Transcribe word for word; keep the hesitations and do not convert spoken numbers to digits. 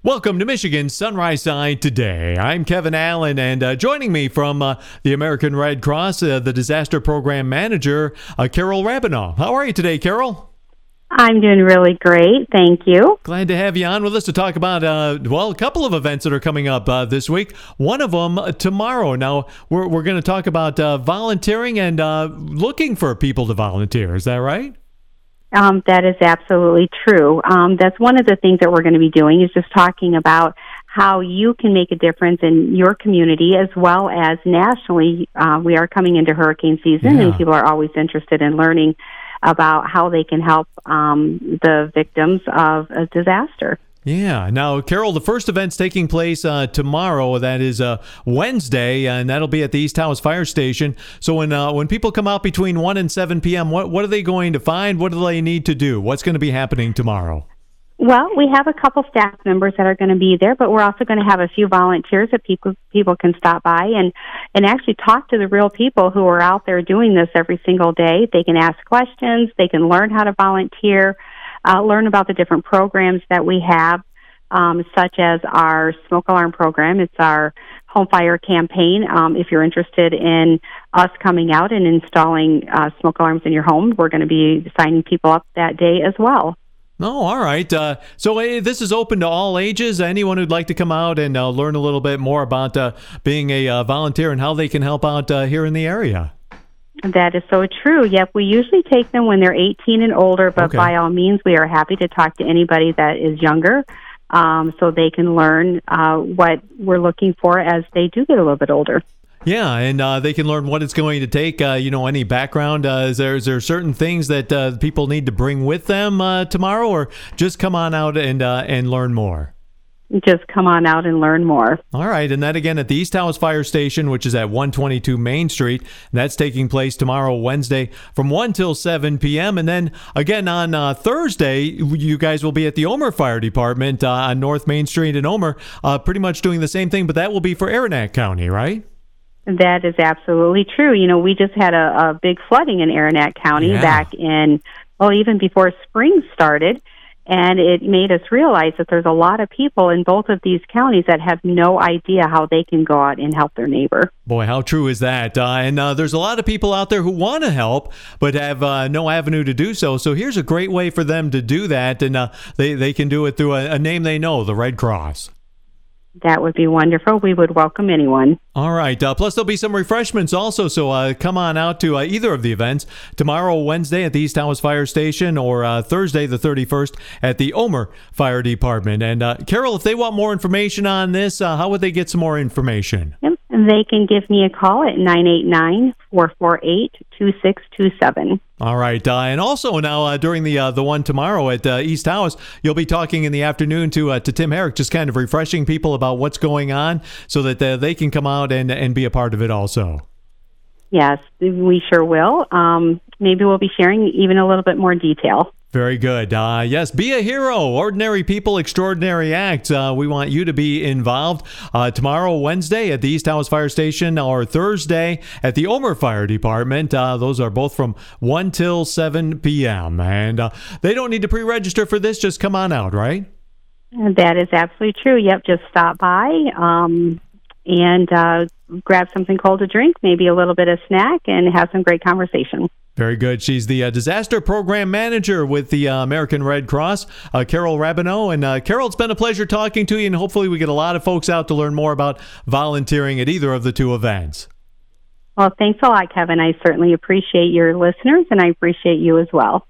Welcome to Michigan Sunrise Side Today. I'm Kevin Allen, and uh, joining me from uh, the American Red Cross, uh, the Disaster Program Manager, uh, Carol Rabinow. How are you today, Carol? I'm doing really great. Thank you. Glad to have you on with us to talk about, uh, well, a couple of events that are coming up uh, this week. One of them uh, tomorrow. Now, we're, we're going to talk about uh, volunteering and uh, looking for people to volunteer. Is that right? Um, that is absolutely true. Um, that's one of the things that we're going to be doing is just talking about how you can make a difference in your community as well as nationally. Uh, we are coming into hurricane season, yeah. and people are always interested in learning about how they can help um, the victims of a disaster. Yeah. Now, Carol, the first event's taking place uh, tomorrow. That is uh, Wednesday, and that'll be at the East Taos Fire Station. So when uh, when people come out between one and seven p.m., what, what are they going to find? What do they need to do? What's going to be happening tomorrow? Well, we have a couple staff members that are going to be there, but we're also going to have a few volunteers that people people can stop by and, and actually talk to the real people who are out there doing this every single day. They can ask questions. They can learn how to volunteer, uh, learn about the different programs that we have, um, such as our smoke alarm program. It's our home fire campaign. Um, if you're interested in us coming out and installing uh, smoke alarms in your home, we're going to be signing people up that day as well. Oh, all right. Uh, so uh, this is open to all ages. Anyone who'd like to come out and uh, learn a little bit more about uh, being a uh, volunteer and how they can help out uh, here in the area. That is so true. Yep, we usually take them when they're eighteen and older, but okay. by all means, we are happy to talk to anybody that is younger um, so they can learn uh, what we're looking for as they do get a little bit older. Yeah, and uh, they can learn what it's going to take, uh, you know, any background. Uh, is, there, is there certain things that uh, people need to bring with them uh, tomorrow, or just come on out and uh, and learn more? Just come on out and learn more. All right, and that again at the East Taos Fire Station, which is at one twenty-two Main Street. That's taking place tomorrow, Wednesday, from one till seven p.m. And then again on uh, Thursday, you guys will be at the Omer Fire Department uh, on North Main Street in Omer, uh, pretty much doing the same thing, but that will be for Aranac County, right? That is absolutely true. You know, we just had a, a big flooding in Aranac County yeah. back in, well, even before spring started, and it made us realize that there's a lot of people in both of these counties that have no idea how they can go out and help their neighbor. Boy, how true is that? Uh, and uh, there's a lot of people out there who want to help, but have uh, no avenue to do so. So here's a great way for them to do that, and uh, they, they can do it through a, a name they know, the Red Cross. That would be wonderful. We would welcome anyone. All right. Uh, plus, there'll be some refreshments also, so uh, come on out to uh, either of the events. Tomorrow, Wednesday, at the East Taos Fire Station, or uh, Thursday, the thirty-first, at the Omer Fire Department. And, uh, Carol, if they want more information on this, uh, how would they get some more information? Yep. They can give me a call at nine eight nine, four four eight, two six two seven. All right. Uh, and also now uh, during the uh, the one tomorrow at uh, East Taos, you'll be talking in the afternoon to uh, to Tim Herrick, just kind of refreshing people about what's going on so that uh, they can come out and, and be a part of it also. Yes, we sure will. Um, maybe we'll be sharing even a little bit more detail. Very good. Uh, yes, be a hero. Ordinary people, extraordinary acts. Uh, we want you to be involved uh, tomorrow, Wednesday, at the East Taos Fire Station, or Thursday at the Omer Fire Department. Uh, those are both from one till seven p.m. And uh, they don't need to pre-register for this. Just come on out, right? That is absolutely true. Yep, just stop by um, and uh, grab something cold to drink, maybe a little bit of snack, and have some great conversation. Very good. She's the uh, Disaster Program Manager with the uh, American Red Cross, uh, Carol Rabinow. And uh, Carol, it's been a pleasure talking to you, and hopefully we get a lot of folks out to learn more about volunteering at either of the two events. Well, thanks a lot, Kevin. I certainly appreciate your listeners, and I appreciate you as well.